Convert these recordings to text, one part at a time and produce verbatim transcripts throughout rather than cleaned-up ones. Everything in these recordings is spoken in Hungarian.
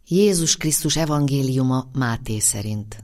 Jézus Krisztus evangéliuma Máté szerint.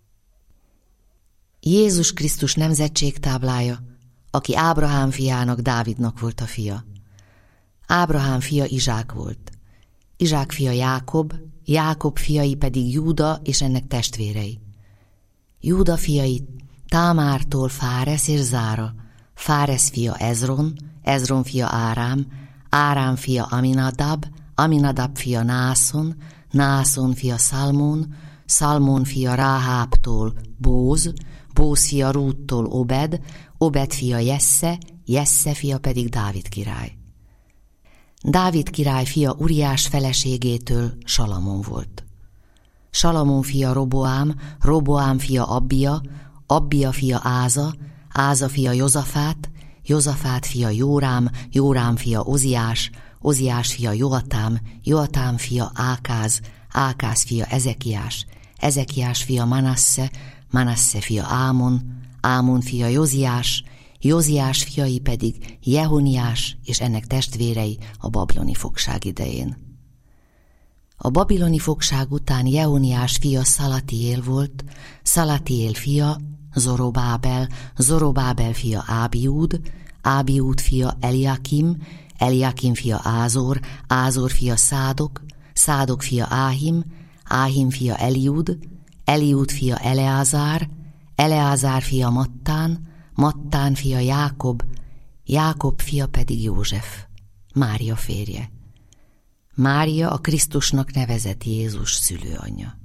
Jézus Krisztus nemzetségtáblája, aki Ábrahám fiának, Dávidnak volt a fia. Ábrahám fia Izsák volt. Izsák fia Jákob, Jákob fiai pedig Júda és ennek testvérei. Júda fiai Támártól Fáresz és Zára, Fáresz fia Ezron, Ezron fia Árám, Árám fia Aminadab, Aminadab fia Nászon, Nászon fia Szalmón, Szalmón fia Ráhábtól Bóz, Bóz fia Rúttól Obed, Obed fia Jesse, Jesse fia pedig Dávid király. Dávid király fia Uriás feleségétől Salamon volt. Salamon fia Roboám, Roboám fia Abbia, Abbia fia Áza, Áza fia Jozafát, Jozafát fia Jórám, Jórám fia Oziás, Oziás fia Joatám, Joatám fia Ákáz, Ákáz fia Ezekiás, Ezekiás fia Manasse, Manasse fia Ámon, Ámon fia Joziás, Joziás fiai pedig Jehoniás és ennek testvérei a babiloni fogság idején. A babiloni fogság után Jehoniás fia Szalatiél volt, Szalatiél fia Zorobábel, Zorobábel fia Ábiúd, Ábiúd fia Eliakim, Eliakim fia Ázor, Ázor fia Szádok, Szádok fia Áhim, Áhim fia Eliud, Eliud fia Eleázár, Eleázár fia Mattán, Mattán fia Jákob, Jákob fia pedig József, Mária férje. Mária a Krisztusnak nevezett Jézus szülőanyja.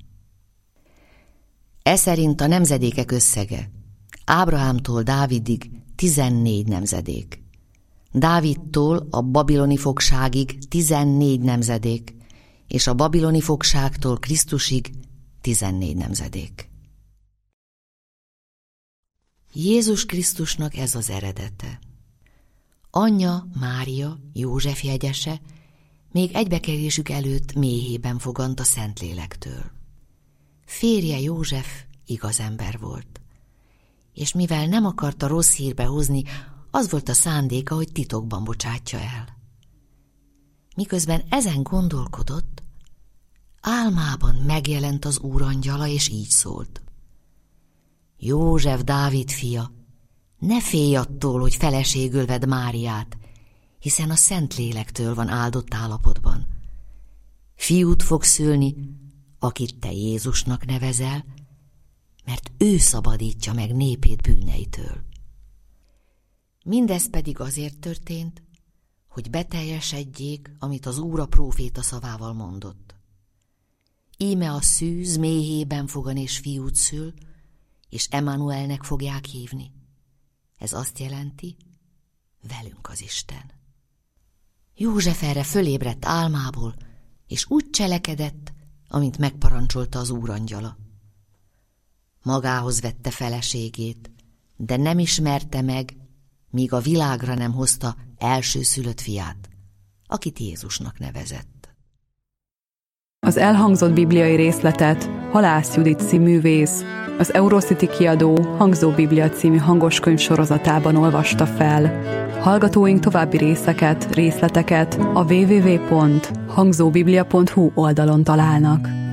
E szerint a nemzedékek összege Ábrahámtól Dávidig tizennégy nemzedék, Dávidtól a babiloni fogságig tizennégy nemzedék, és a babiloni fogságtól Krisztusig tizennégy nemzedék. Jézus Krisztusnak ez az eredete. Anyja Mária, József jegyese, még egybekerülésük előtt méhében fogant a Szentlélektől. Férje József igaz ember volt, és mivel nem akarta rossz hírbe hozni, az volt a szándéka, hogy titokban bocsátja el. Miközben ezen gondolkodott, álmában megjelent az úrangyala, és így szólt: József, Dávid fia, ne félj attól, hogy feleségül vedd Máriát, hiszen a Szentlélektől van áldott állapotban. Fiút fog szülni, akit te Jézusnak nevezel, mert ő szabadítja meg népét bűneitől. Mindez pedig azért történt, hogy beteljesedjék, amit az Úr a próféta szavával mondott. Íme a szűz méhében fogan és fiút szül, és Emmanuelnek fogják hívni. Ez azt jelenti, velünk az Isten. József erre fölébredt álmából, és úgy cselekedett, amint megparancsolta az úrangyala. Magához vette feleségét, de nem ismerte meg, míg a világra nem hozta elsőszülött fiát, akit Jézusnak nevezett. Az elhangzott bibliai részletet Halász Judit színművész, az Eurocity kiadó Hangzó Biblia című hangoskönyv sorozatában olvasta fel. Hallgatóink további részeket, részleteket a double-u double-u double-u pont hangzóbiblia pont hu oldalon találnak.